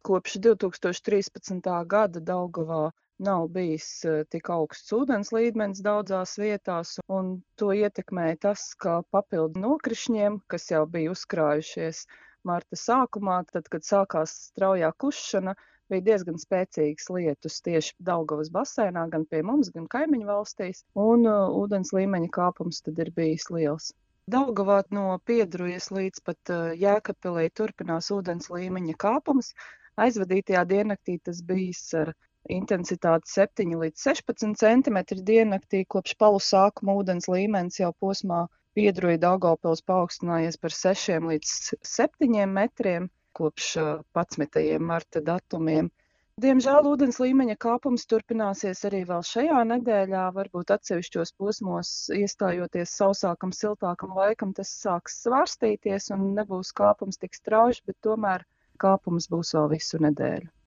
Kopš 2013. gada Daugavā nav bijis tik augsts ūdens līmenis daudzās vietās, un to ietekmēja tas, ka papildu nokrišņiem, kas jau bija uzkrājušies marta sākumā, tad, kad sākās straujā kušana, bija diezgan spēcīgas lietus tieši Daugavas baseinā, gan pie mums, gan kaimiņu valstīs, un ūdens līmeņa kāpums tad ir bijis liels. Daugavā no Piedrujas līdz pat Jēkabpilī turpinās ūdens līmeņa kāpums. Aizvadītajā diennaktī tas bijis ar intensitāti 7 līdz 16 cm diennaktī. Kopš palu sākuma ūdens līmenis jau posmā Piedruja Daugavpils paaugstinājies par 6 līdz 7 metriem kopš 11. marta datumiem. Diemžēl ūdens līmeņa kāpums turpināsies arī vēl šajā nedēļā. Varbūt atsevišķos posmos, iestājoties sausākam, siltākam laikam, tas sāks svārstīties un nebūs kāpums tik strauji, bet tomēr kāpums būs vēl visu nedēļu.